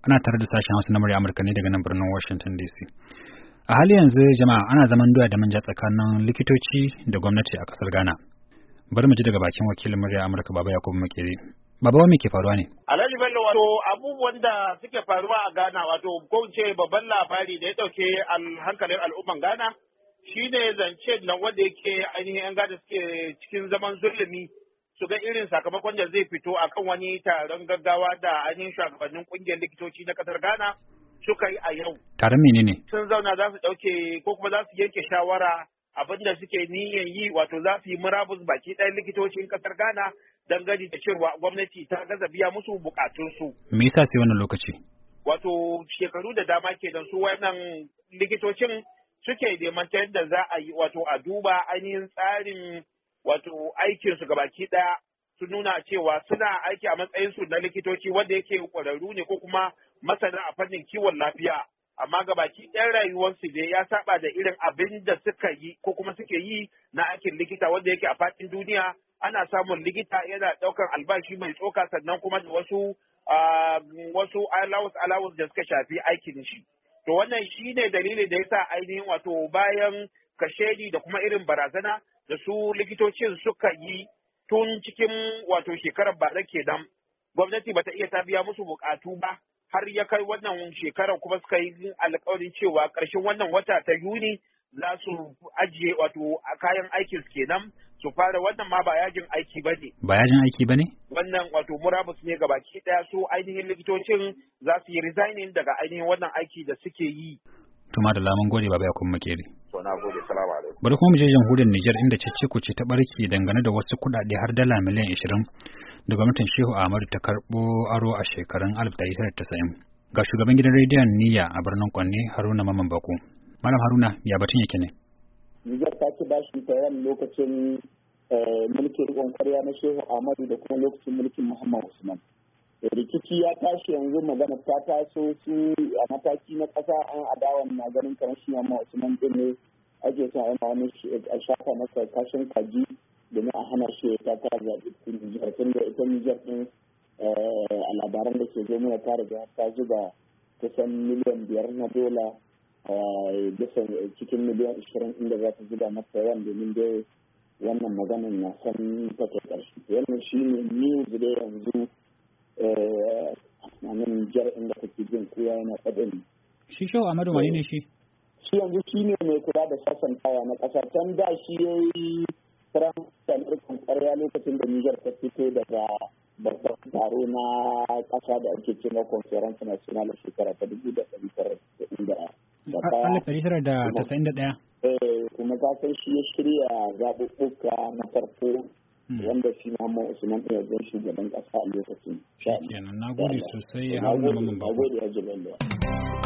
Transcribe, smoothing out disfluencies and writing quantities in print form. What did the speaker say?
Ana tare da sashen Hausa na murya Amurka ne daga nan birnin Washington DC. A hali yanzu jama'a ana zaman doya da manja tsakanin likitoci da gwamnati a kasar Ghana. Bari mu ji daga bakin wakilin murya Amurka Baba Yakubu Makeri. Baba, me ke faruwa ne? Alhaji Bello, wato abubuwan da suke faruwa a Ghana, wato ko ce babban labari da ya dauke hankalin al'umman Ghana shine zance nan wanda yake ainihin 'yan Ghana suke cikin zaman zulumi su ga irin sakamakon da zai fito akan wani taron gaggawa da ainihin shugabannin kungiyar likitoci na kasar Ghana suka yi a yau. Taron menene? Sun zauna za su dauke ko kuma za su yanke shawara abin da suke niyyar yi, wato za su yi murabus baki ɗayan likitocin kasar Ghana dangane da cewa gwamnati ta gaza biya musu bukatunsu. Me yasa sai wannan lokaci? Wato shekaru da dama kenan su wannan likitocin suke neman ta yadda za a yi wato a duba ainihin tsarin wato aikinsu gabaki ɗaya su nuna cewa suna aiki a matsayinsu na likitoci wanda yake ƙwararru ne ko kuma masana a fannin kiwon lafiya. Amma gabaki ɗayan rayuwarsu ne ya saba da irin abin da suka yi ko kuma suke yi na aikin likita wanda yake a faɗin duniya. Ana samun likita yana ɗaukar albashi mai tsoka sannan kuma da wasu allowance da suka shafi aikin shi. To wannan shi ne dalilin da yasa ainihin wato bayan kashedi da kuma irin barazana da su likitocin suka yi tun cikin wato shekarar bara kenan. Gwamnati bata iya ta biya musu bukatu ba har ya kai wannan shekarar kuma suka yi alƙawarin cewa ƙarshen wannan wata ta Yuni za su ajiye wato kayan aikin su kenan su fara wannan ma ba yajin aiki ba ne. Ba yajin aiki ba ne? Wannan wato murabus ne gabaki ɗaya su ainihin likitocin za su yi resigning daga ainihin wannan aiki da suke yi. Tuma da lamun gode Baba Yakubu Makeri. To na gode, salamu alaikum. Bari kuma mu je jamhuriyar Nijar inda cece-kuce ta barke dangane da wasu kuɗaɗe har dala miliyan 20 da gwamnatin Shehu Ahmadu ta karɓo aro a shekarun 1990. Ga shugaban gidan rediyon Niyya a birnin Kwanne Haruna Mamman Bako. Malam Haruna, ya batun yake ne? Nijar ta ci bashi ta yan lokacin mulkin riƙon ƙwarya na Shehu Ahmadu da kuma lokacin mulkin Muhammad Usman. Rikici ya tashi yanzu, magana ta taso su a mataki na ƙasa an adawan na ganin kamar shi Muhammad Usman din ne ake sa yana wani a shafa masa kashin kaji domin a hana shi ya ta zaɓi Nijar, tun da ita Nijar ɗin a labaran da ke zo mana ta riga ta zuba kusan miliyan 5 na dola bisa cikin miliyan 20 inda za ta zuba masa yawan domin dai wannan maganin na san ta kai ƙarshe. Wannan shi ne news da yanzu a nan jar inda kake jin kowa yana faɗin. Shi Shehu Ahmadu wani ne shi? Shi yanzu shi ne mai kula da sasantawa na ƙasa. Can da shi ya yi firamta mulkin ƙarya lokacin da Nijar ta fito daga babban taro na ƙasa da ake cewa Conference National shekara ta 1991. Kuma ka san shi ya shirya zaɓuɓɓuka na farko wanda shi Muhammad Usman ɗaya zai shugaban ƙasa a lokacin. Kenan na gode sosai Haruna Mamman Bako. Na gode ya ji